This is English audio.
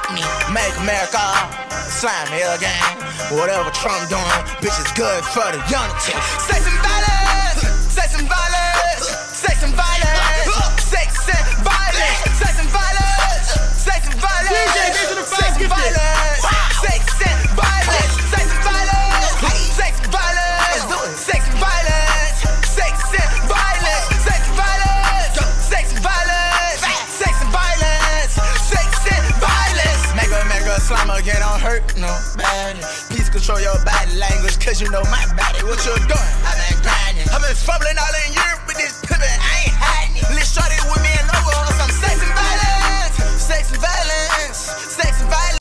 me. Make America slimy again. Whatever Trump doing, bitch is good for the unity. Sex and violence, sex and violence, sex and violence, sex and violence, sex and violence, sex and violence, sex and violence, sex and violence, sex and violence, sex and violence, sex and violence, sex and violence, sex and violence, sex and violence, sex and violence, sex and violence. Make America slime again, don't hurt nobody. Please control your body language, cause you know my body. What you doing? I've been grinding. I've been fumbling all in Europe with this pimpin'. I ain't hiding it. Let's shorty with me and logo on some sex and violence, sex and violence, sex and violence.